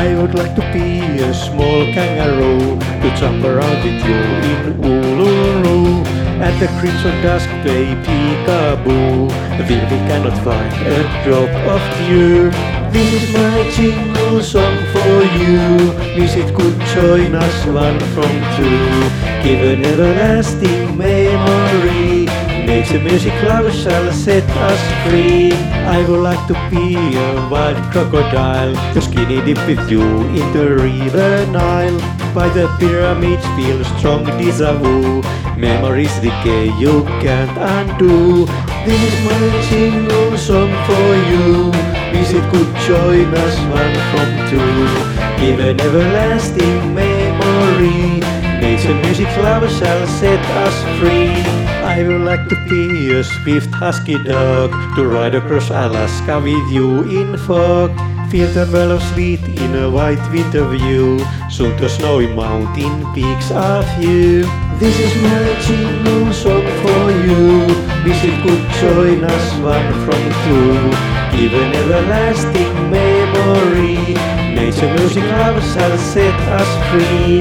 I would like to be a small kangaroo to jump around with you in Uluru. At the crimson dusk bay peekaboo, we cannot find a drop of dew. This is my jingle song for you. Music could join us one from two. Give an everlasting memory. Nature music love shall set us free. I would like to be a wild crocodile to skinny dip with you in the river Nile. By the pyramids feel strong deja vu. Memories decay you can't undo. This is my jingle song for you. Music could join us one from two. Give an everlasting memory. Nature music love shall set us free. I would like to be a swift husky dog to ride across Alaska with you in fog. Feel the well of sleet in a white winter view. Soon the snowy mountain peaks are few. This is my jingle song for you. Music could join us one from two. Give an everlasting memory. Nature music love shall set us free.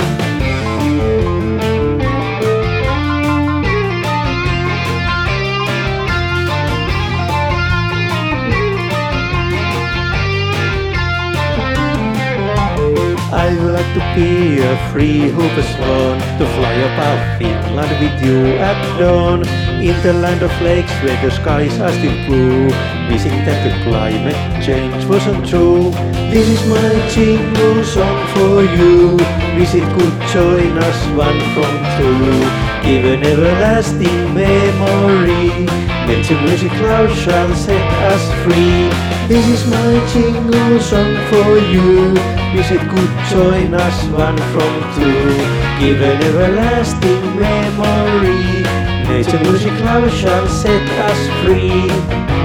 I would like to be a free hooper swan to fly above Finland with you at dawn. In the land of lakes where the skies are still blue, wishing that the climate change wasn't true. This is my jingle song for you. Wish it could join us one from two. Give an everlasting memory. Nature music love shall set us free. This is my jingle song for you. Wish it could join us one from two. Give an everlasting memory. Nature music love shall set us free.